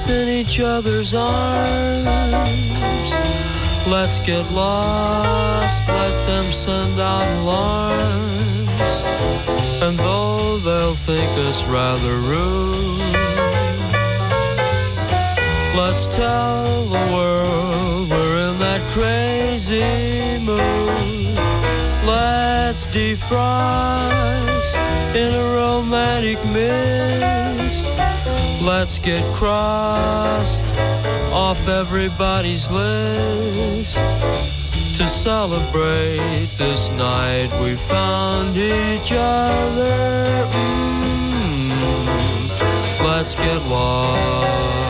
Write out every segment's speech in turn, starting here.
in each other's arms. Let's get lost, let them send out alarms. And though they'll think us rather rude, let's tell the world we're in that crazy mood. Let's defrost in a romantic mist. Let's get crossed off everybody's list. To celebrate this night we found each other. Let's get lost.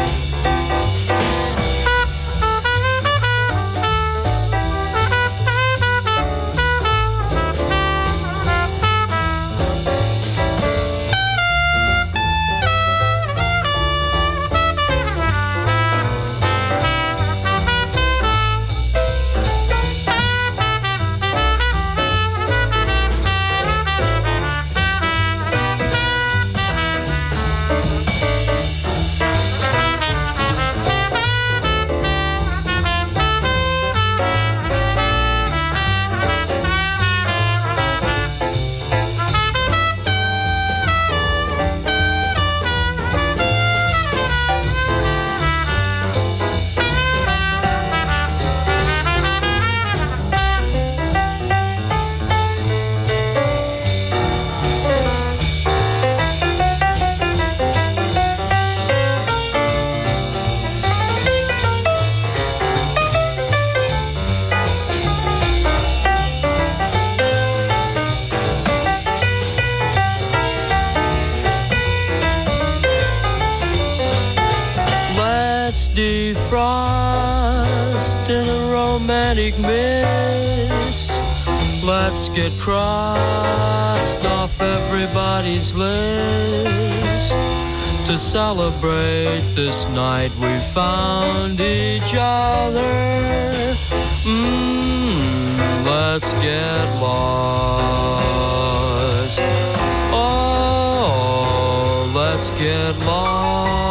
Defrost in a romantic mist. Let's get crossed off everybody's list. To celebrate this night we found each other. Let's get lost. Oh, let's get lost.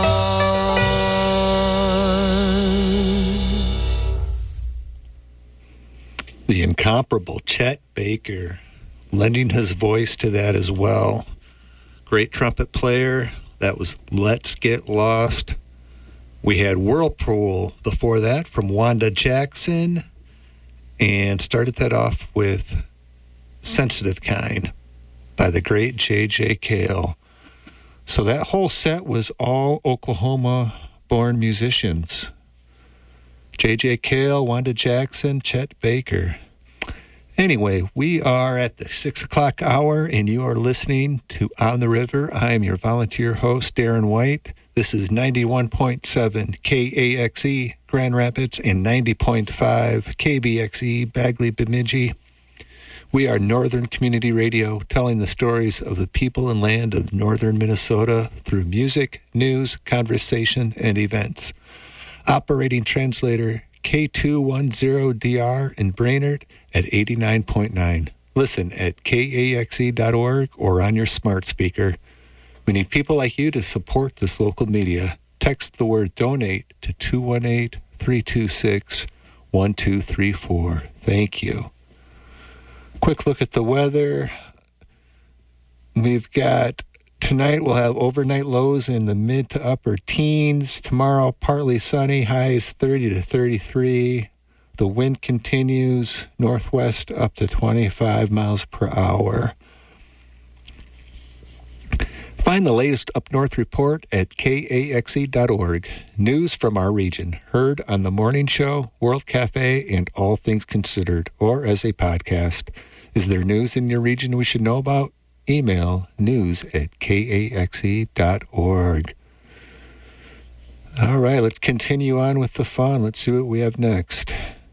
The incomparable Chet Baker, lending his voice to that as well. Great trumpet player. That was Let's Get Lost. We had Whirlpool before that from Wanda Jackson, and started that off with Sensitive Kind by the great J.J. Cale. So that whole set was all Oklahoma-born musicians. J.J. Cale, Wanda Jackson, Chet Baker. Anyway, we are at the 6 o'clock hour, and you are listening to On the River. I am your volunteer host, Darren White. This is 91.7 KAXE, Grand Rapids, and 90.5 KBXE, Bagley, Bemidji. We are Northern Community Radio, telling the stories of the people and land of northern Minnesota through music, news, conversation, and events. Operating translator K210DR in Brainerd at 89.9. Listen at kaxe.org or on your smart speaker. We need people like you to support this local media. Text the word donate to 218-326-1234. Thank you. Quick look at the weather. We've got tonight we'll have overnight lows in the mid to upper teens. Tomorrow, partly sunny, highs 30 to 33. The wind continues northwest up to 25 miles per hour. Find the latest Up North report at kaxe.org. News from our region, heard on The Morning Show, World Cafe, and All Things Considered, or as a podcast. Is there news in your region we should know about? Email news@kaxe.org. All right, let's continue on with the fun. Let's see what we have next.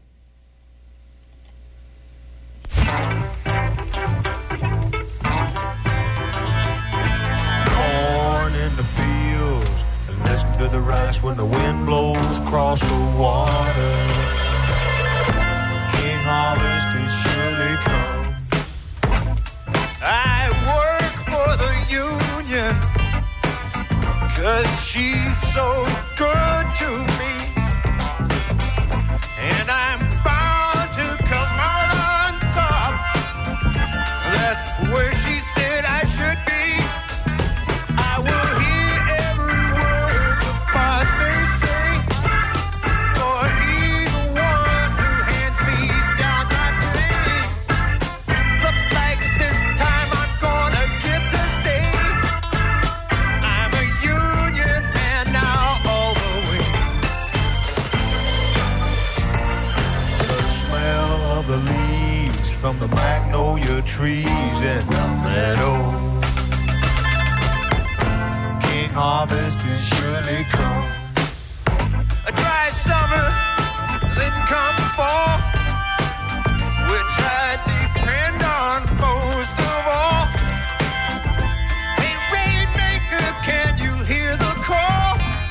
Corn in the fields, and listen to the rice when the wind blows across the water. King harvest is surely come. I work for the union, 'cause she's so from the magnolia trees in the meadow. King harvest is surely come. A dry summer, then come fall, which I depend on most of all. Hey, Rainmaker, can you hear the call?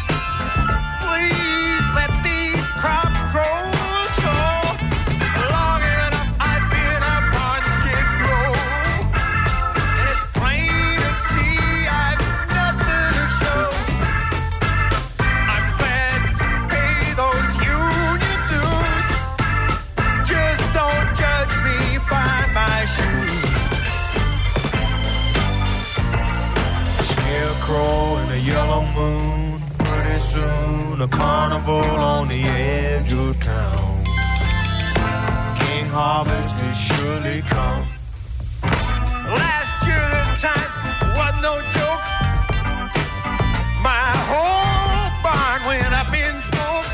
Please let these crops grow tall. Long enough I've been up on Skid Row, and it's plain to see I've nothing to show. I'm glad to pay those union dues. Just don't judge me by my shoes. Scarecrow in a yellow moon, pretty soon a carnival on the edge of town. King harvest is surely come. Last year this time wasn't no joke. My whole barn went up in smoke.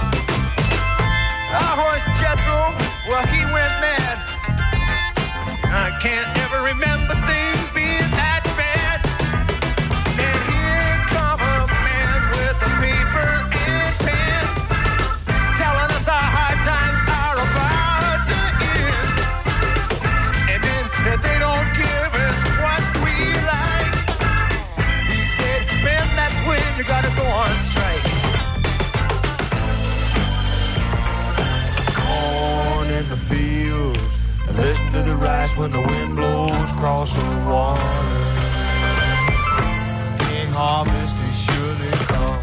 Our horse Jethro, well, he went mad. I can't ever remember things being that bad. Then here come a man with a paper and pen, telling us our hard times are about to end. And then if they don't give us what we like, he said, man, that's when you gotta go on strike. Corn in the field, listen to the rice when the wind blows across the water. King harvest is surely come.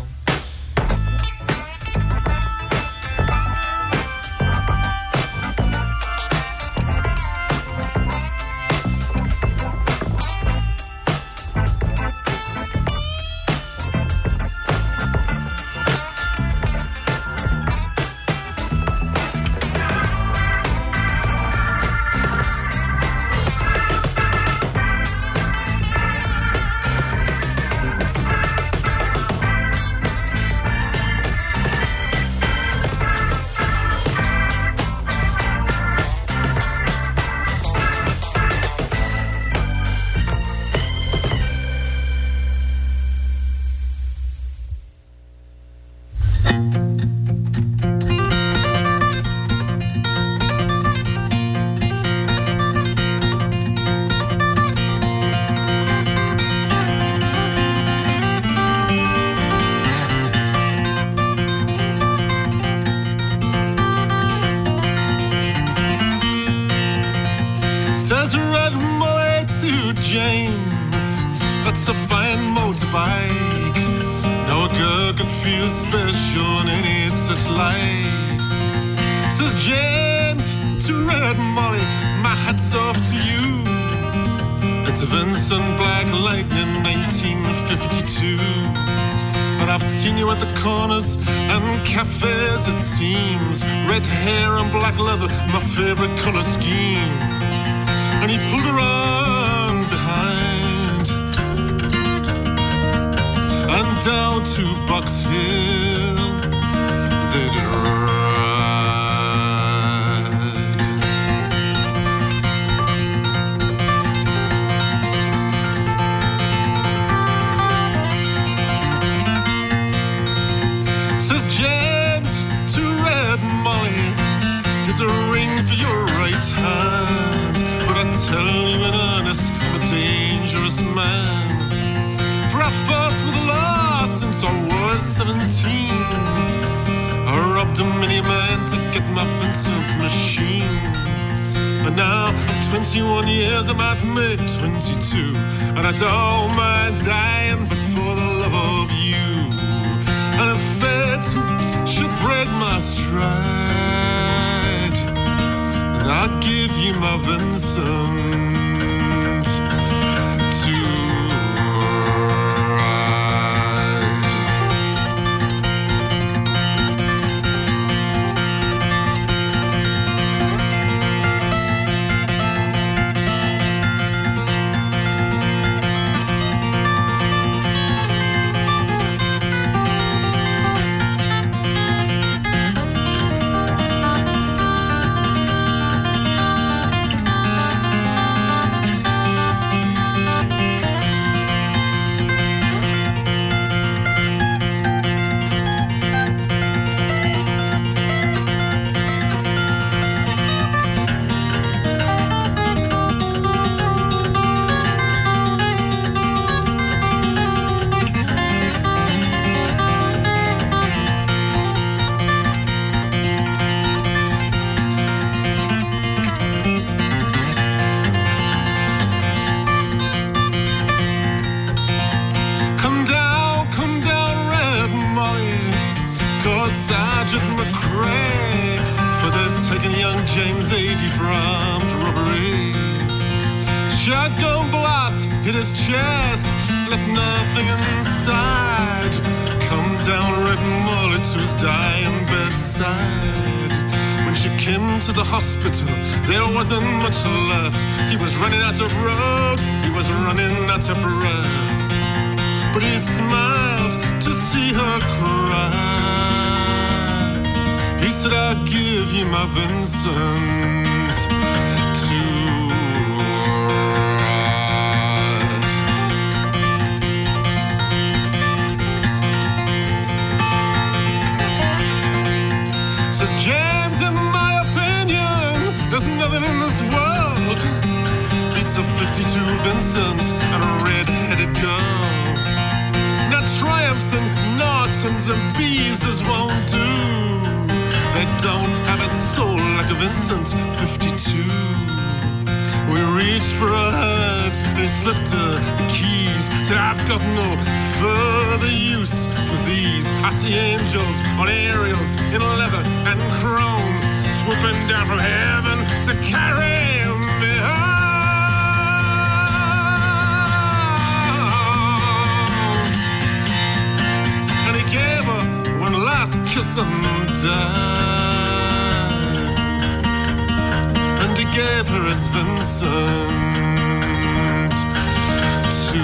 Says Red Molly to James, that's a fine motorbike. No girl could feel special in any such light. Says James to Red Molly, my hat's off to you. It's Vincent Black Lightning 1952. But I've seen you at the corners and cafes, it seems. Red hair and black leather, my favorite color scheme. And he pulled her on behind and down to Box Hill they'd ride. Says James to Red Molly, here's a ring for your right hand. But I tell you in earnest, I'm a dangerous man. For I fought with the law since I was 17. I robbed a miniman to get my Vincent machine. And now, 21 years, I might make 22. And I don't mind dying, but for the love of you. And if fate should break my stride, then I'll give you my Vincent to ride. from robbery. Shotgun blast hit his chest, left nothing inside. Come down red mullet to his dying bedside. When she came to the hospital, there wasn't much left. He was running out of road, he was running out of breath. But he smiled to see her cry. He said, I'll give you my Vincent to ride. Says James, in my opinion, there's nothing in this world beats a 52 Vincent and a red-headed girl. Not triumphs and Nortons and Beeses won't do. They don't have a soul like a Vincent 52. We reached for her hand and he slipped her the keys. Said, I've got no further use for these. I see angels on aerials in leather and chrome, swooping down from heaven to carry me home. And he gave her one last kiss and died. And he gave her his Vincent to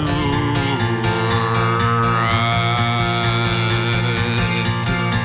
ride.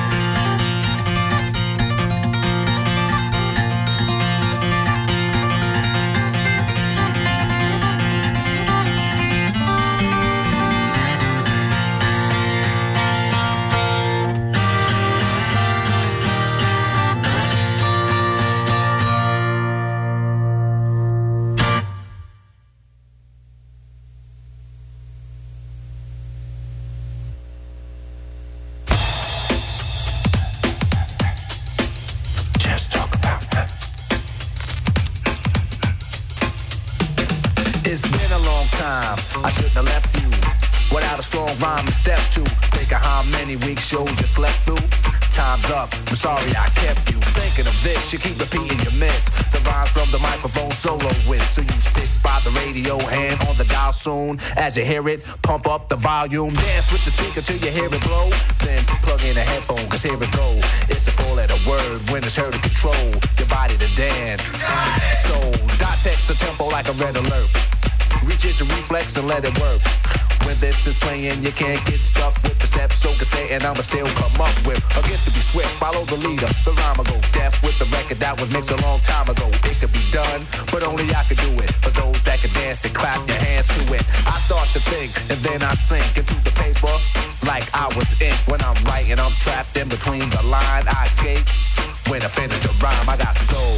It's been a long time, I shouldn't have left you without a strong rhyme to step to. Think of how many week shows you slept through. Time's up, I'm sorry I kept you thinking of this. You keep repeating your miss the rhymes from the microphone solo with. So you sit by the radio, hand on the dial soon. As you hear it, pump up the volume. Dance with the speaker till you hear it blow. Then plug in a headphone, cause here it go. It's a four-letter word when it's heard to control your body to dance. So dot text the tempo like a red alert. Reach your reflex and let it work. When this is playing, you can't get stuck with the steps. So can say, and I'ma still come up with a gift to be swift. Follow the leader, the rhyme will go deaf with the record that was mixed a long time ago. It could be done, but only I could do it. For those that can dance and clap your hands to it. I start to think, and then I sink into the paper like I was ink. When I'm writing, I'm trapped in between the line. I escape when I finish the rhyme. I got soul.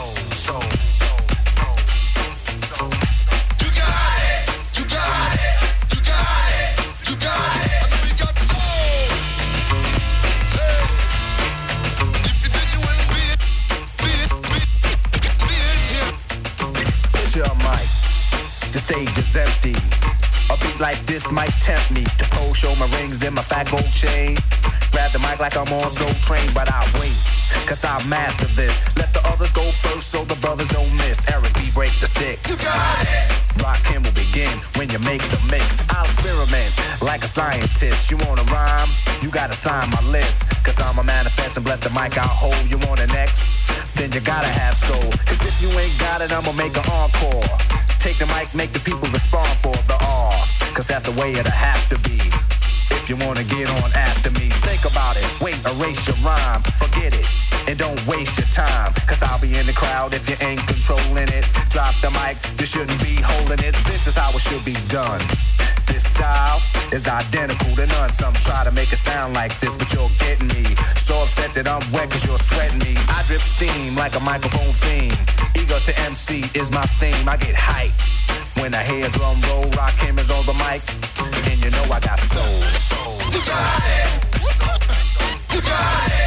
The stage is empty. A beat like this might tempt me to pose, show my rings and my fat gold chain. Grab the mic like I'm on Soul Train, but I wait, cause I master this. Let the others go first so the brothers don't miss. Eric B, break the sticks. You got it! Rockin' will begin when you make the mix. I'll experiment like a scientist. You wanna rhyme? You gotta sign my list. Cause I'm a manifest and bless the mic I'll hold. You want an X? Then you gotta have soul. Cause if you ain't got it, I'ma make an encore. Take the mic, make the people respond for the R. Cause that's the way it'll have to be. If you wanna get on after me, think about it. Wait, erase your rhyme, forget it. And don't waste your time. Cause I'll be in the crowd if you ain't controlling it. Drop the mic, you shouldn't be holding it. This is how it should be done. This style is identical to none. Some try to make it sound like this, but you're getting me. So upset that I'm wet cause you're sweating me. I drip steam like a microphone theme. Ego to MC is my theme. I get hype when I hear drum roll. Rakim is on the mic, and you know I got soul. You got it. You got it.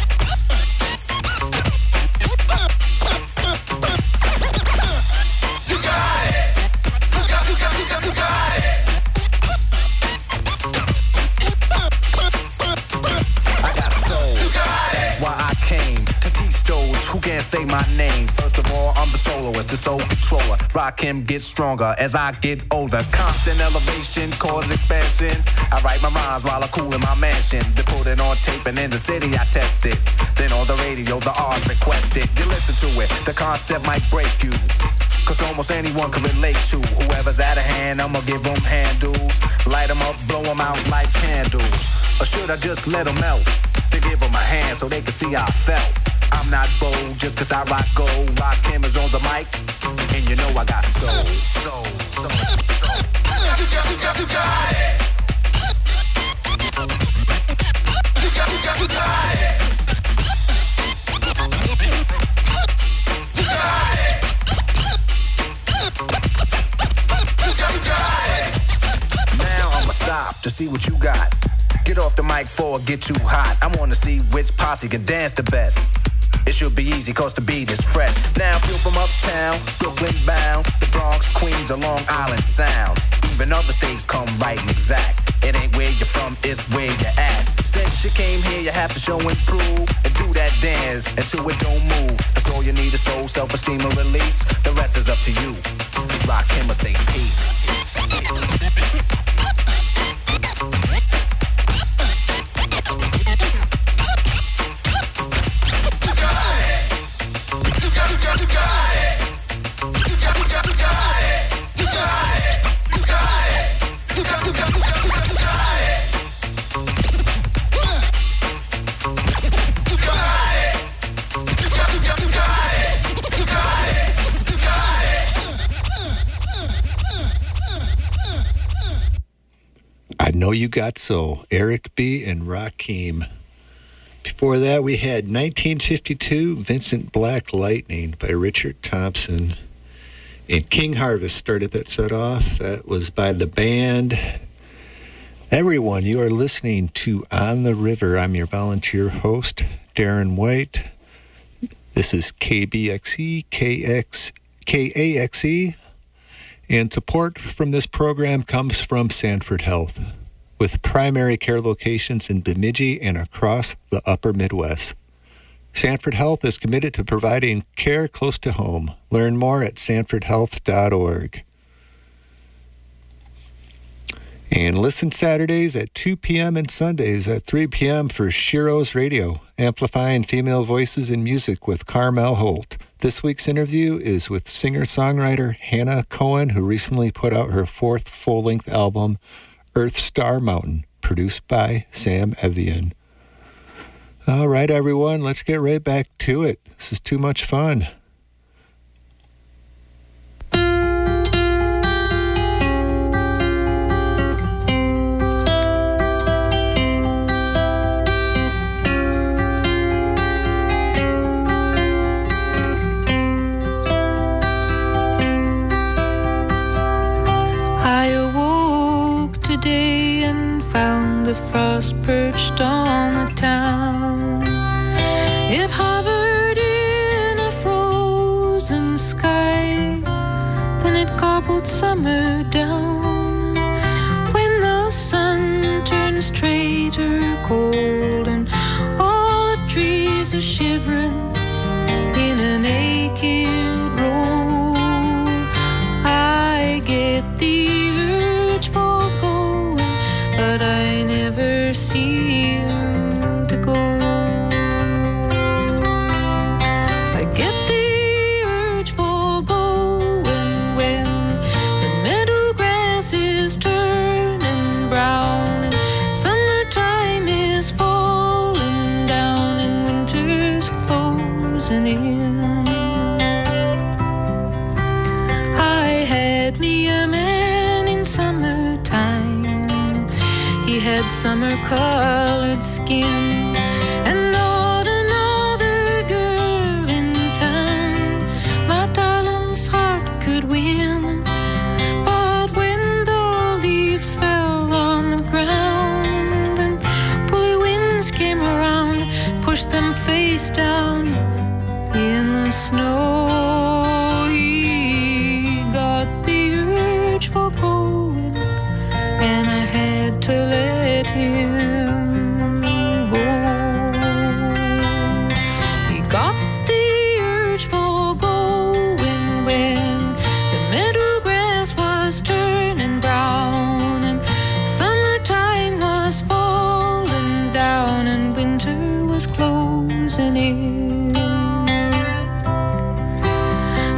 You got it. You got it. I got soul. That's why I came to teach those who can't say my name? First of all, I'm the soloist, the soul controller. Rakim gets stronger as I get older. Constant elevation, cause expansion. I write my rhymes while I cool in my mansion. They put it on tape and in the city I test it. Then on the radio, the R's request it. You listen to it, the concept might break you. Cause almost anyone can relate to whoever's out of hand, I'ma give them handles. Light them up, blow them out like candles. Or should I just let them melt? To give them a hand so they can see how I felt. I'm not bold just cause I rock gold. Rakim is on the mic, and you know I got soul. Soul, soul, soul. You got it. You got it. You got it. Now I'ma stop to see what you got. Get off the mic before it get too hot. I wanna see which posse can dance the best. It should be easy cause the beat is fresh. Now feel from uptown, Brooklyn bound, the Bronx, Queens, or Long Island Sound. Even other states come right and exact. It ain't where you're from, it's where you're at. Since you came here, you have to show and prove and do that dance until it don't move. That's all you need is soul, self-esteem, and release. The rest is up to you. Rakim or say peace. I Know You Got Soul, Eric B. and Rakim. Before that, we had 1952, Vincent Black Lightning by Richard Thompson. And King Harvest started that set off. That was by the band. Everyone, you are listening to On the River. I'm your volunteer host, Darren White. This is KBXE, KAXE. And support from this program comes from Sanford Health, with primary care locations in Bemidji and across the upper Midwest. Sanford Health is committed to providing care close to home. Learn more at sanfordhealth.org. And listen Saturdays at 2 p.m. and Sundays at 3 p.m. for Shiro's Radio, amplifying female voices in music with Carmel Holt. This week's interview is with singer-songwriter Hannah Cohen, who recently put out her fourth full-length album, Earth Star Mountain, produced by Sam Evian. All right, everyone, let's get right back to it. This is too much fun. Today and found the frost perched on the town. It hovered in a frozen sky, then it gobbled summer down. When the sun turns traitor cold and all the trees are shivering in a naked row, I get the urge for but I never seem to go. I get the urge for going when the meadow grass is turning brown and summertime is falling down and winter's closing in. I had me a man in summertime. He had summer-colored skin and not another girl in town my darling's heart could win. But when the leaves fell on the ground and bully winds came around, pushed them face down in the snow, he got the urge for going, and I had to let him go.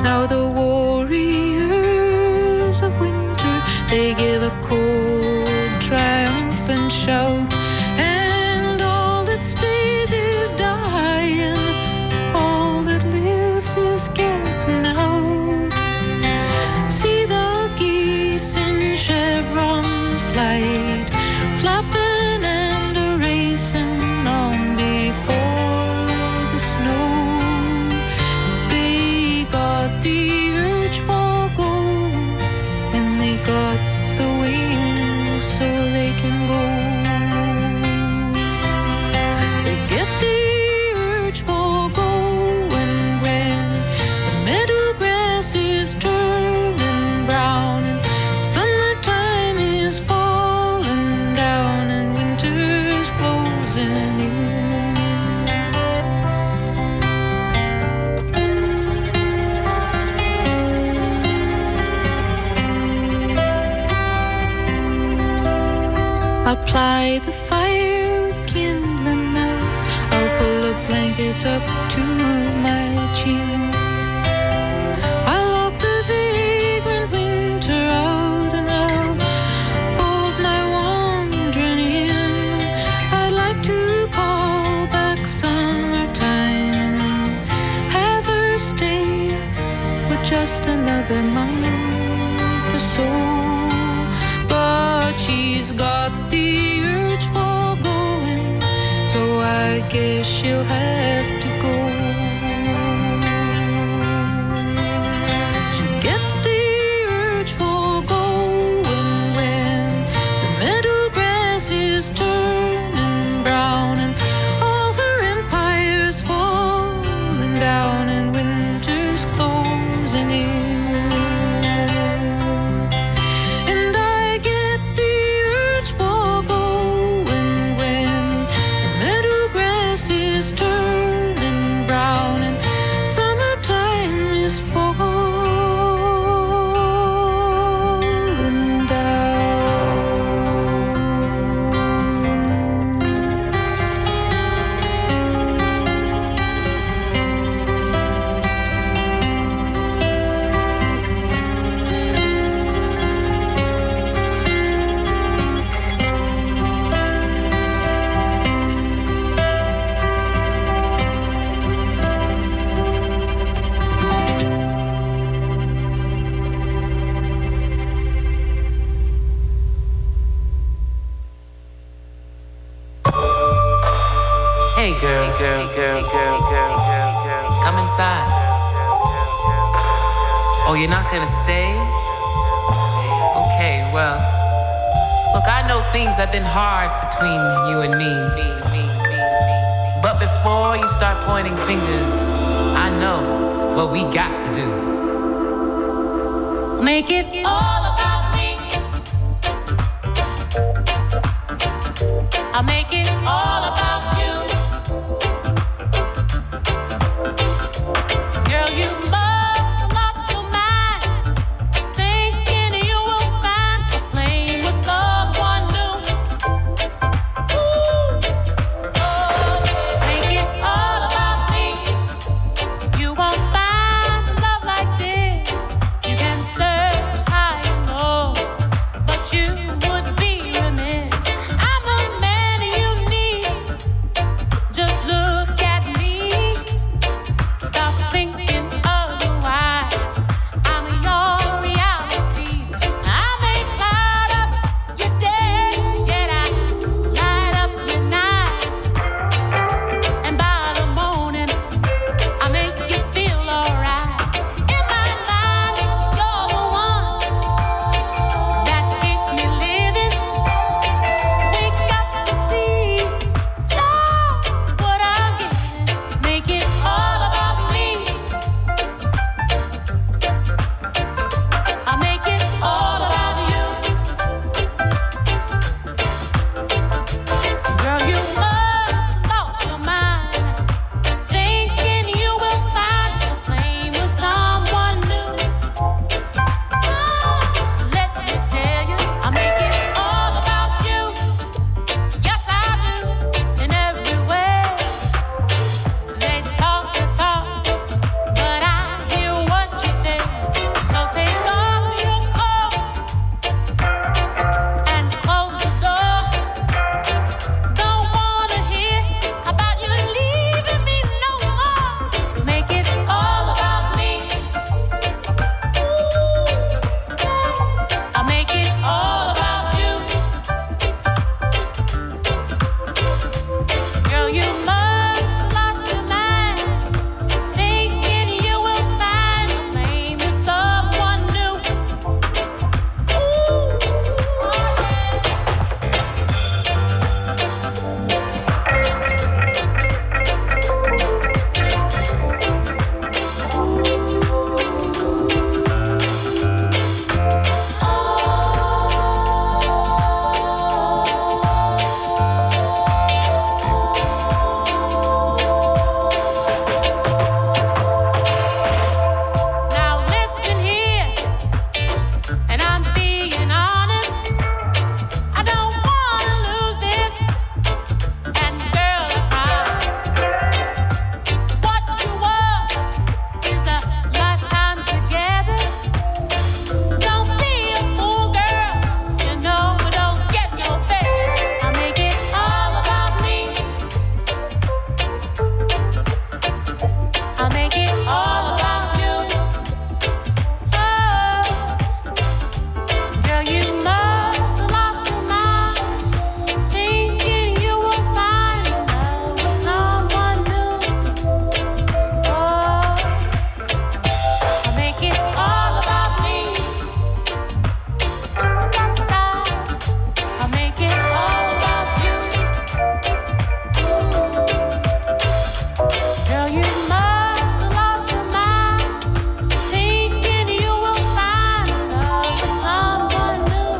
Now the warriors of winter, they give a cold, triumphant shout, and all that stays is dying, all that lives is getting out. See the geese in chevron flight, flapping and racing on before the snow. They got the urge for going, and they got the wings so they can go. They get the urge for going when the meadow grass is turning brown and summertime is falling down and winter's closing in. I'll ply the fire with kindling now. I'll pull the blankets up to my chin. I'll lock the vagrant winter out and I'll bolt my wandering in. I'd like to call back summertime and have her stay for just another month or so. But she's got the urge for going, so I guess she'll have to go. She gets the urge for going when the meadow grass is turning brown and all her empire's falling down and winter's closing in. And I get the urge for going when the meadow grass is turning brown and summertime is falling down. Hey girl, come inside. Oh, you're not gonna stay? Okay, well, look, I know things have been hard between you and me. But before you start pointing fingers, I know what we got to do. Make it all about me. I'll make it all about you. Girl, you must have lost your mind, thinking you will find a flame with someone new. Ooh, oh, make it all about me. You won't find love like this. You can search high and low, but you would be remiss. I'm the man you need. make it all about you. Oh, girl, you must have lost your mind, thinking you will find love with someone new. Oh, I make it all about me. I make it all about you. Girl, you must have lost your mind, thinking you will find love with someone new.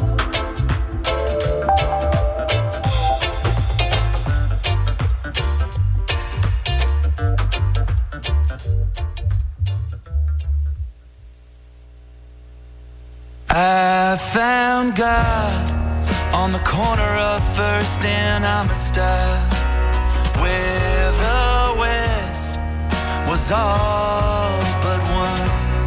I found God on the corner of First and Amistad, where the West was all but one.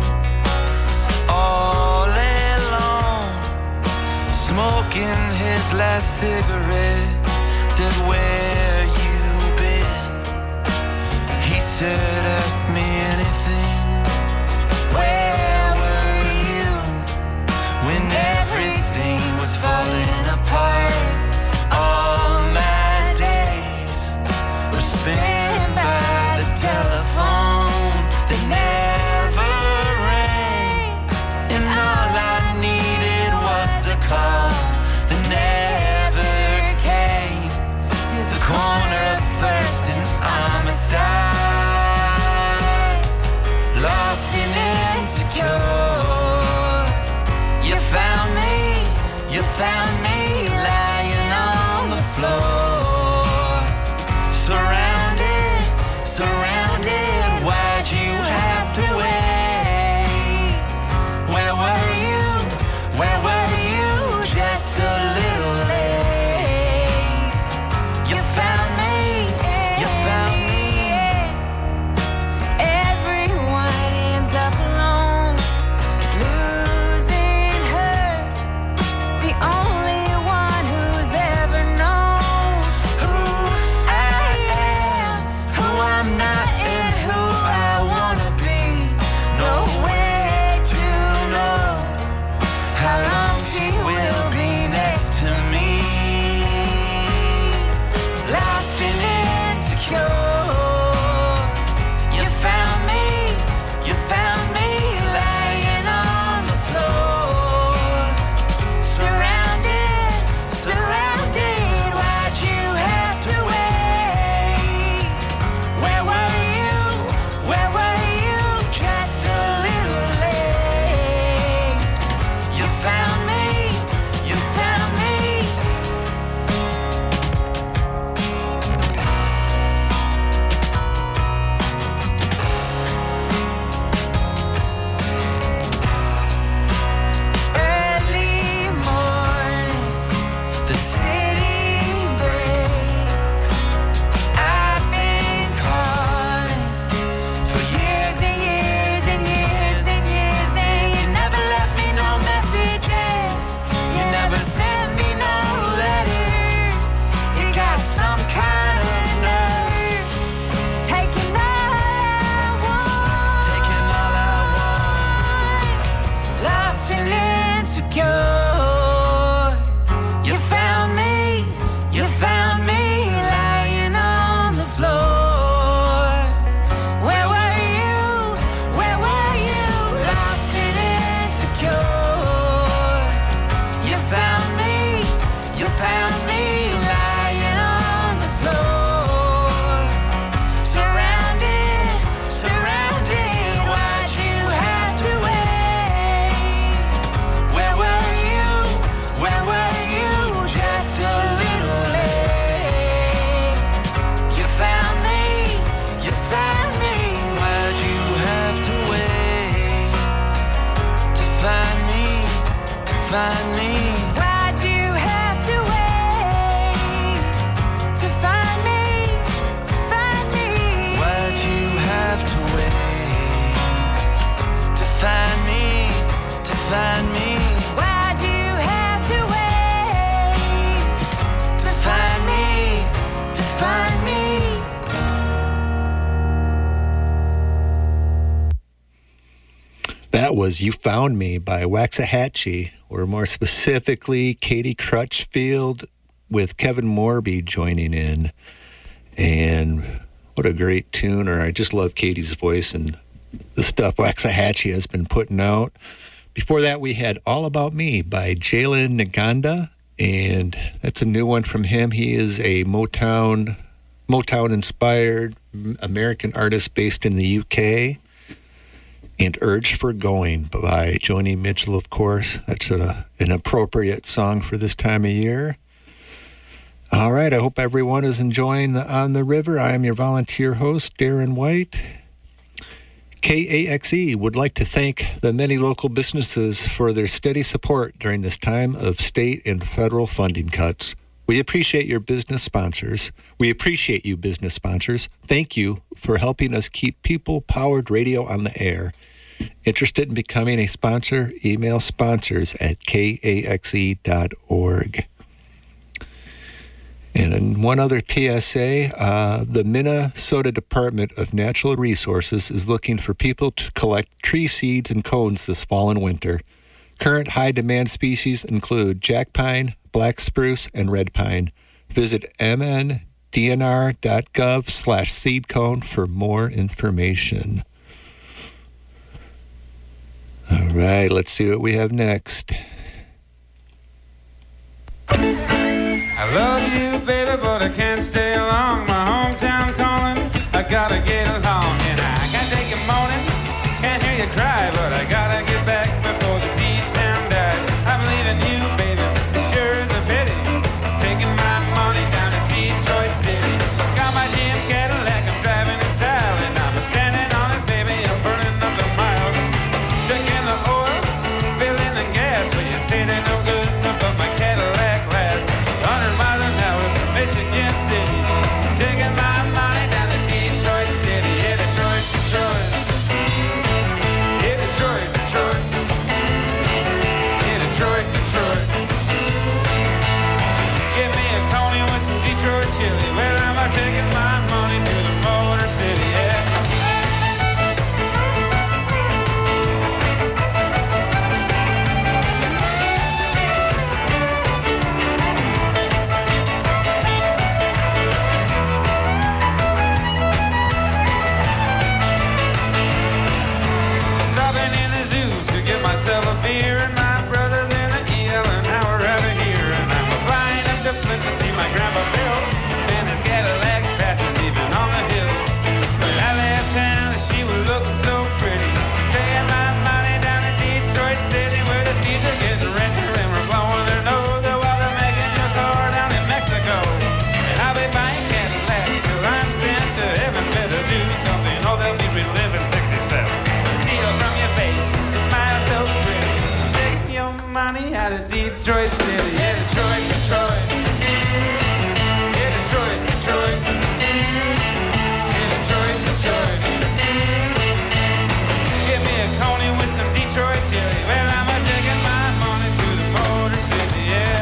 All alone, smoking his last cigarette, said, "Where you been?" He said, "Ask me anything." Where were you when everything was falling apart? All my days were spent by the telephone that never rang, and all I needed was a call that never came to the corner of First and Amistad. That was You Found Me by Waxahachie, or more specifically, Katie Crutchfield with Kevin Morby joining in. And what a great tuner. I just love Katie's voice and the stuff Waxahachie has been putting out. Before that, we had All About Me by Jalen Naganda, and that's a new one from him. He is a Motown-inspired American artist based in the UK. And Urge for Going by Joni Mitchell, of course. That's an appropriate song for this time of year. All right, I hope everyone is enjoying the On the River. I am your volunteer host, Darren White. KAXE would like to thank the many local businesses for their steady support during this time of state and federal funding cuts. We appreciate your business sponsors. We appreciate you, business sponsors. Thank you for helping us keep people-powered radio on the air. Interested in becoming a sponsor? Email sponsors@kaxe.org. And one other PSA, the Minnesota Department of Natural Resources is looking for people to collect tree seeds and cones this fall and winter. Current high-demand species include jack pine, black spruce, and red pine. Visit mndnr.gov/seedcone for more information. All right, let's see what we have next. I love you, baby, but I can't stay long. My hometown calling, I gotta get along. And I gotta take your morning, can't hear you cry, but I gotta get back before the D-town dies. I'm leaving you, baby, it sure is a pity. Taking my money down to Detroit City. Got my GM Cadillac, I'm driving in style, and I'm standing on it, baby, I'm burning up the mile. Checking the oil, filling the gas, but you say they're no good, but my Cadillac lasts 100 miles an hour from Michigan City. Taking my money down to Detroit City. Yeah, Detroit, Detroit. Yeah, Detroit, Detroit. Yeah, Detroit, Detroit. Give me a coney with some Detroit chili. Well, I'm taking my money to the Motor City, yeah. Stopping in the zoo to get myself a beer, and my brothers in the EL and how we're out of here. And I'm flying up to Flint to see my grandpa Bill, and his Cadillac's passing even on the hills. When I left town, she was looking so pretty. Taking my money down to Detroit City, where the thieves are getting richer and we're blowing their nose while they're making your car down in Mexico. And I'll be buying Cadillacs till I'm sent to heaven. Better do something, or they'll be reliving 67. Steal from your face, you smile so pretty. Take your money out of Detroit City. Yeah, Detroit, Detroit. Yeah, Detroit, Detroit. Yeah, Detroit, Detroit. Give me a coney with some Detroit chili. Well, I'm taking my money to the Motor City, yeah.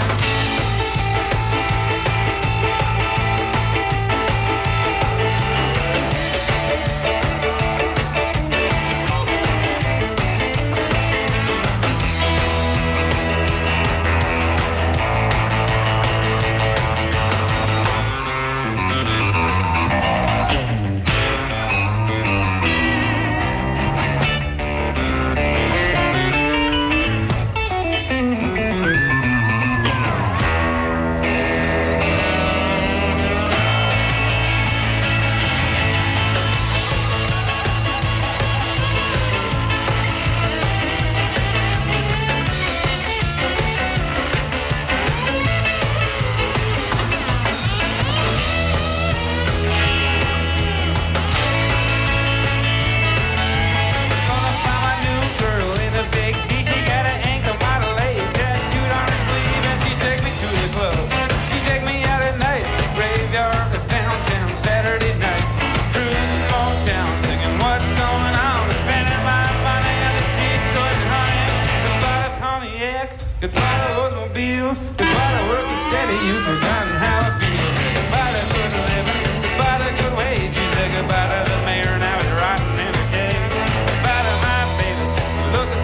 Gonna find my new girl in the big D. She got an ankle model A tattooed on her sleeve, and she take me to the club. She take me out at night, graveyard to downtown Saturday night. Cruising Motown, singing what's going on. Spending my money on this Detroit honey. Goodbye to Pontiac, goodbye to Oldsmobile, goodbye to working steady. You've forgotten how it feels. Goodbye to good living, goodbye to good wages. Goodbye to the mayor, now he's rotting in a cage. Goodbye to my baby, looking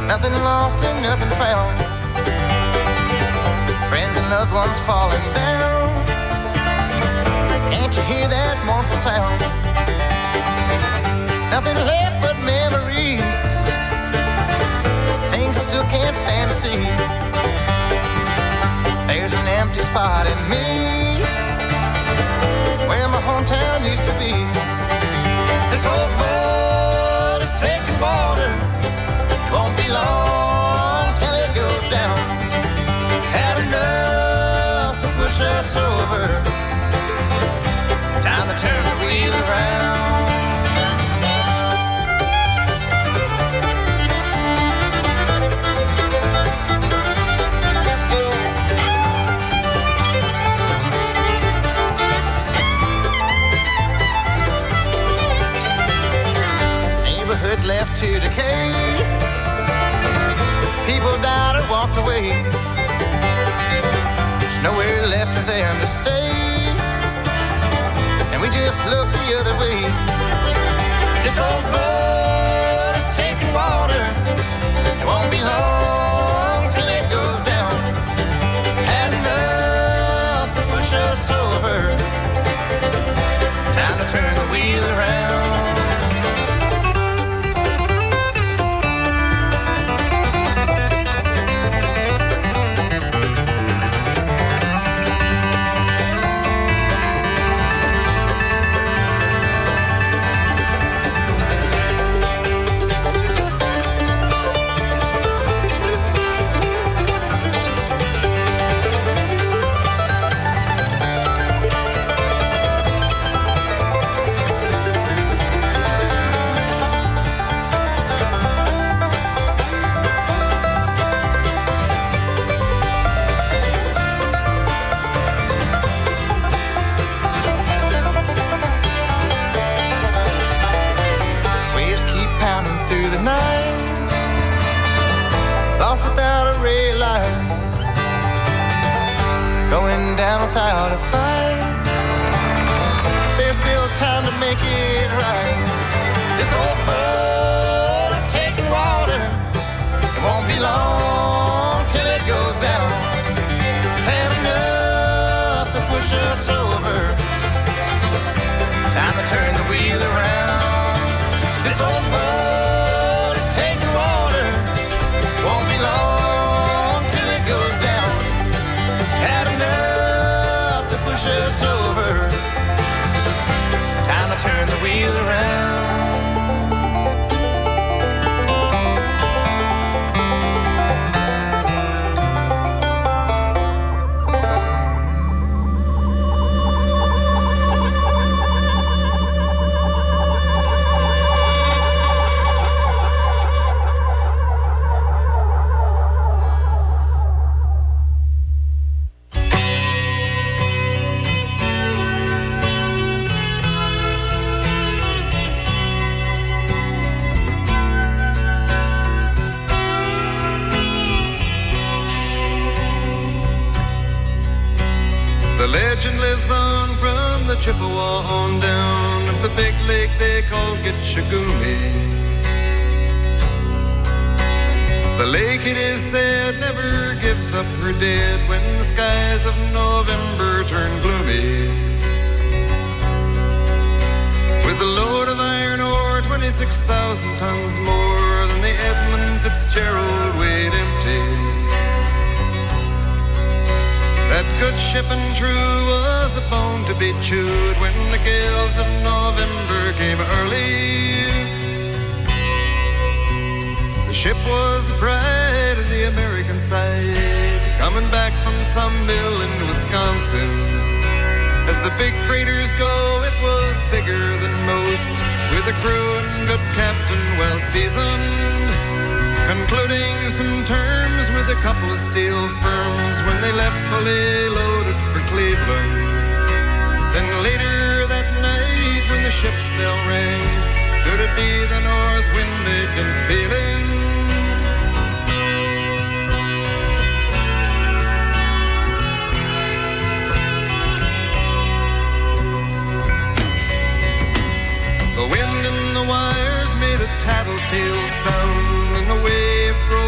Nothing lost and nothing found. Friends and loved ones falling down. Can't you hear that mournful sound? Nothing left but memories. Things I still can't stand to see. There's an empty spot in me where my hometown used to be. This old boat is taking water. Won't be long till it goes down. Had enough to push us over. Time to turn the wheel around. Neighborhoods left to decay. People died or walked away. There's nowhere left for them to stay, and we just look the other way. This old boat is taking water. It won't be long till it goes down. Had enough to push us over. Time to turn the wheel around. Going down without a fight. There's still time to make it right. This old boat is taking water. It won't be long till it goes down. Had enough to push us over. Time to turn the wheel around. This old boat is taking water. Won't be long till it goes down. Had enough to push us over. Time to turn the wheel around. Legend lives on from the Chippewa on down of the big lake they call Gitchagumi. The lake, it is said, never gives up her dead when the skies of November turn gloomy. With a load of iron ore, 26,000 tons more than the Edmund Fitzgerald weighed empty. That good ship and true was a bone to be chewed when the gales of November came early. The ship was the pride of the American side, coming back from some mill in Wisconsin. As the big freighters go, it was bigger than most, with a crew and good captain well seasoned, concluding some terms with a couple of steel firms when they left fully loaded for Cleveland. Then later that night when the ship's bell rang, could it be the north wind they'd been feeling? The wind in the wires made a tattletale sound, and the wave broke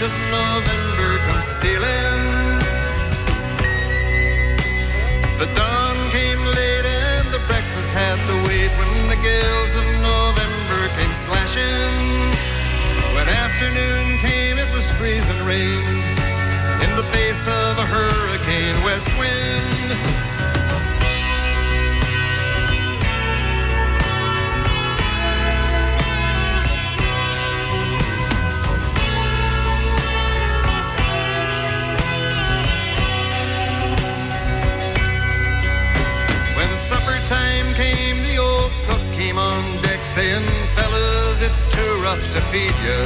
of November comes stealing. The dawn came late and the breakfast had to wait when the gales of November came slashing. When afternoon came, it was freezing rain in the face of a hurricane west wind. Supper time came, the old cook came on deck saying, fellas, it's too rough to feed you.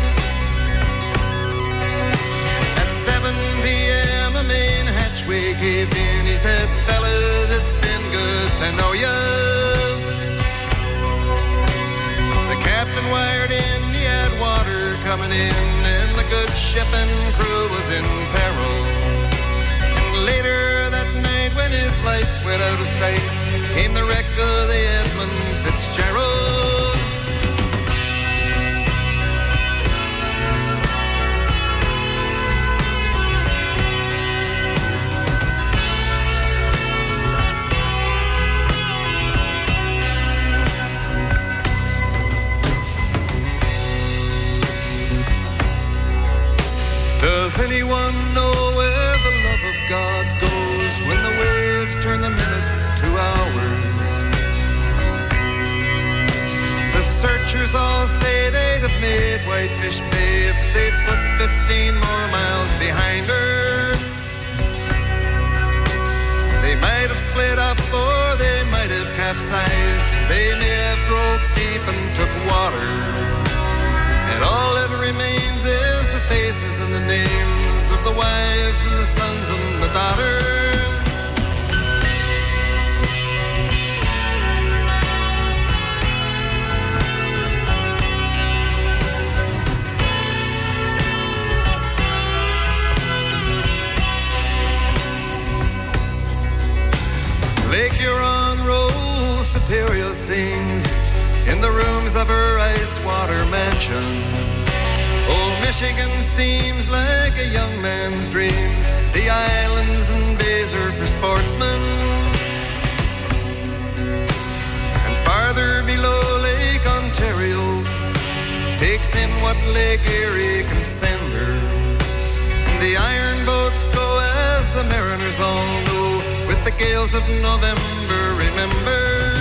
At 7 p.m. a main hatchway gave in. He said, fellas, it's been good to know you. The captain wired in, he had water coming in, and the good ship and crew was in peril. And later that night when his lights went out of sight, came the wreck of the Edmund Fitzgerald. Does anyone know where the love of God goes when the waves turn the minutes to hours? The searchers all say they'd have made Whitefish Bay if they'd put 15 more miles behind her. They might have split up or they might have capsized. They may have broke deep and took water. And all that remains is the faces and the names of the wives and the sons and the daughters. Lake Huron rolls, Superior sings in the rooms of her ice water mansion. Old Michigan steams like a young man's dreams. The islands and bays are for sportsmen. And farther below, Lake Ontario takes in what Lake Erie can send her. And the iron boats go, as the mariners all know, with the gales of November remembered.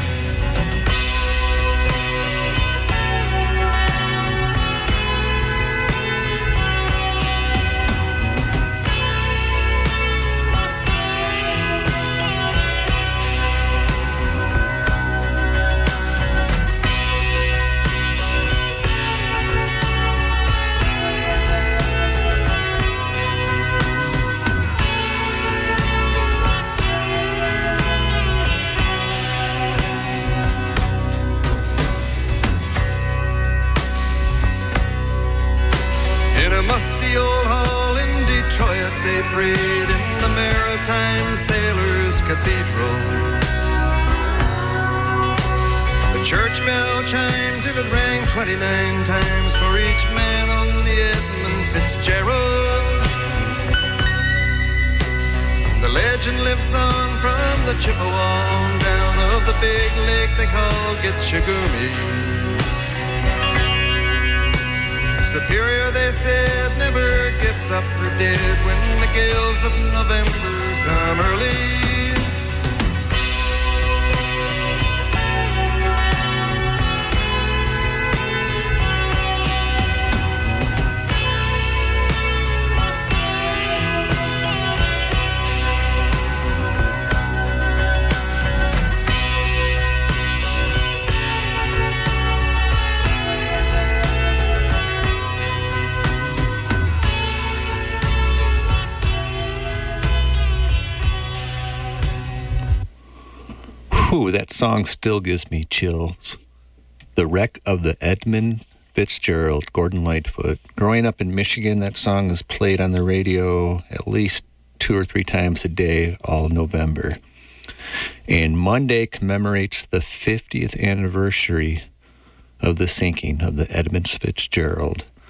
Musty old hall in Detroit, they prayed in the Maritime Sailors Cathedral. The church bell chimed till it rang 29 times for each man on the Edmund Fitzgerald. The legend lives on from the Chippewa on down of the big lake they call Gitchagumi. Superior, they said, never gives up her dead when the gales of November come early. Ooh, that song still gives me chills. The Wreck of the Edmund Fitzgerald, Gordon Lightfoot. Growing up in Michigan, that song is played on the radio at least 2 or 3 times a day all November. And Monday commemorates the 50th anniversary of the sinking of the Edmund Fitzgerald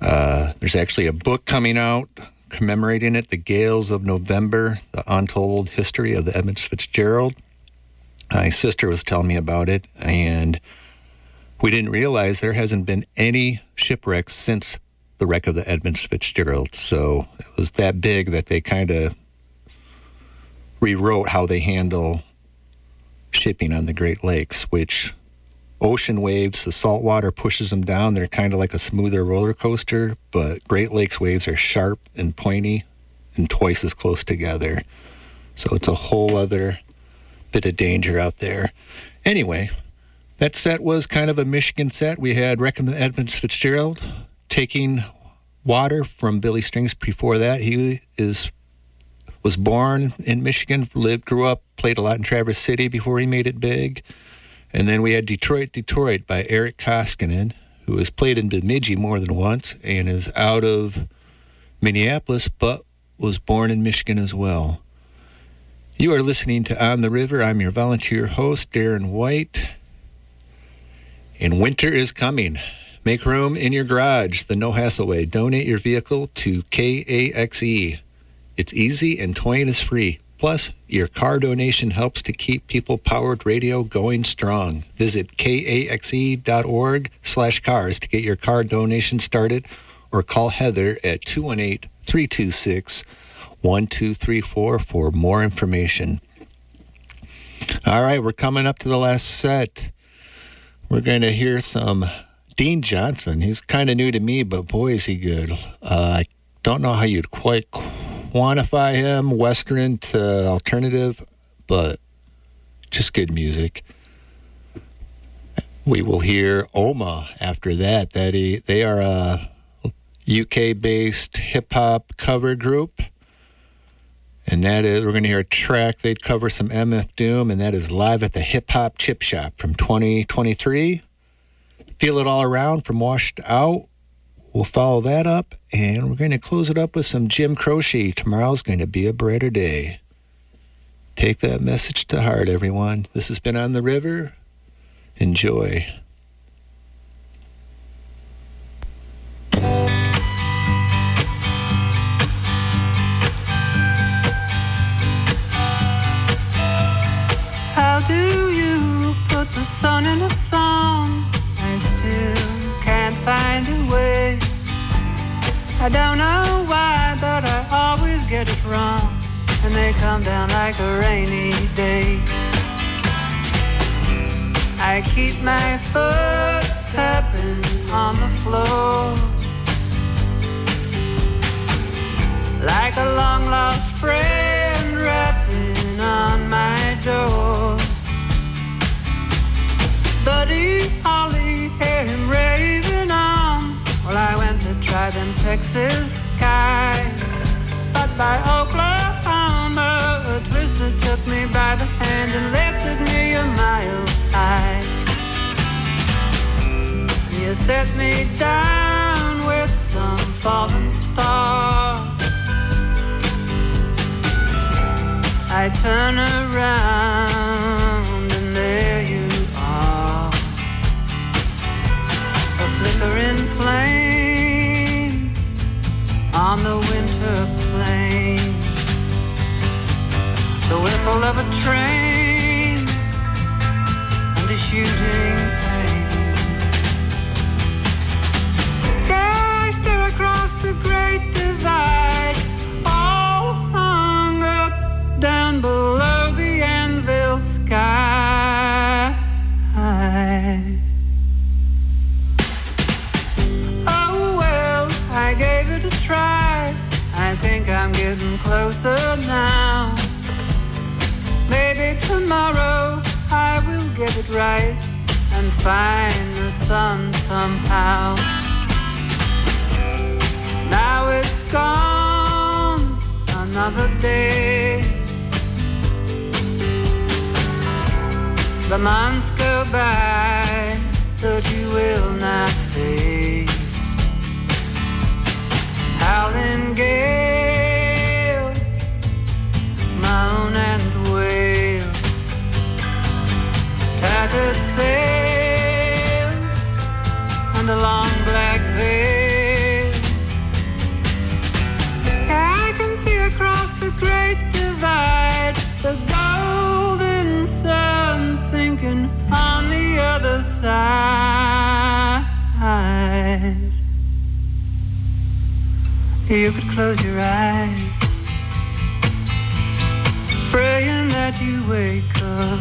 There's actually a book coming out commemorating it, The Gales of November, The Untold History of the Edmund Fitzgerald. My sister was telling me about it, and we didn't realize there hasn't been any shipwrecks since the wreck of the Edmund Fitzgerald. So it was that big that they kind of rewrote how they handle shipping on the Great Lakes, which ocean waves, the salt water pushes them down. They're kind of like a smoother roller coaster, but Great Lakes waves are sharp and pointy and twice as close together. So it's a whole other bit of danger out there. Anyway, that set was kind of a Michigan set. We had Wreck of the Edmund Fitzgerald taking water from Billy Strings. Before that, he was born in Michigan, grew up, played a lot in Traverse City before he made it big. And then we had Detroit by Eric Koskinen, who has played in Bemidji more than once and is out of Minneapolis, but was born in Michigan as well. You are listening to On the River. I'm your volunteer host, Darren White. And winter is coming. Make room in your garage the No Hassle way. Donate your vehicle to KAXE. It's easy and towing is free. Plus, your car donation helps to keep people-powered radio going strong. Visit kaxe.org/cars to get your car donation started, or call Heather at 218-326-1234 for more information. All right, we're coming up to the last set. We're going to hear some Dean Johnson. He's kind of new to me, but boy, is he good. I don't know how you'd quite quantify him, Western to alternative, but just good music. We will hear Oma after that. They are a UK-based hip-hop cover group, and that is, we're going to hear a track. They'd cover some MF Doom, and that is Live at the Hip Hop Chip Shop from 2023. Feel It All Around from Washed Out. We'll follow that up, and we're going to close it up with some Jim Croce. Tomorrow's going to be a brighter day. Take that message to heart, everyone. This has been On the River. Enjoy. How do you put the sun in a song? I still can't find a way. I don't know why, but I always get it wrong, and they come down like a rainy day. I keep my foot tapping on the floor, like a long-lost friend rapping on my door. Buddy Holly, hear him raving on. Well, I went to try them Texas skies, but by Oklahoma, a twister took me by the hand and lifted me a mile high. You set me down with some fallen stars. I turn around and there you are, a flickering flame on the winter plains, the whistle of a train and a shooting pain. Crashed there across the great divide, all hung up down below the anvil sky. Oh well, I gave it a try. I think I'm getting closer now. Maybe tomorrow I will get it right and find the sun somehow. Now it's gone, another day. The months go by, but you will not fade. Howling gale, moan and wail, tattered sails and a long black veil. You could close your eyes, praying that you wake up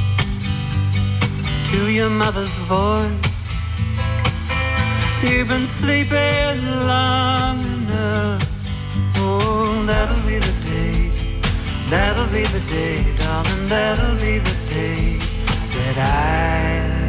to your mother's voice. You've been sleeping long enough. Oh, that'll be the day, that'll be the day, darling, that'll be the day that I